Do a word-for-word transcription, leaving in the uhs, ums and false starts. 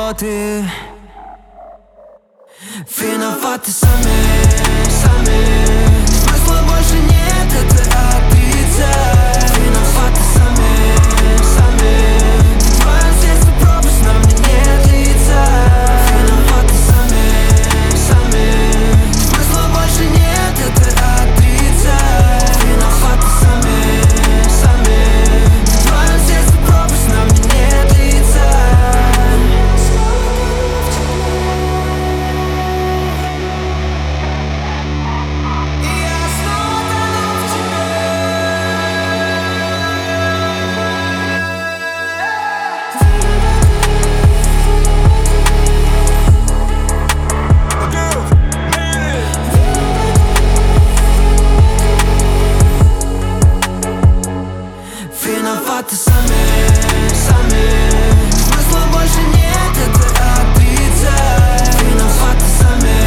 идиоты. Виноваты сами, сами. Смысла больше нет это отрицать. Виноваты сами, сами. В твоем сердце пропасть, на мне нет лица. Виноваты сами, сами. Смысла больше нет это отрицать. Виноваты сами, сами. В твоем сердце пропасть, на мне нет лица. Виноваты сами, сами. Смысла больше нет это отрицать. Виноваты сами.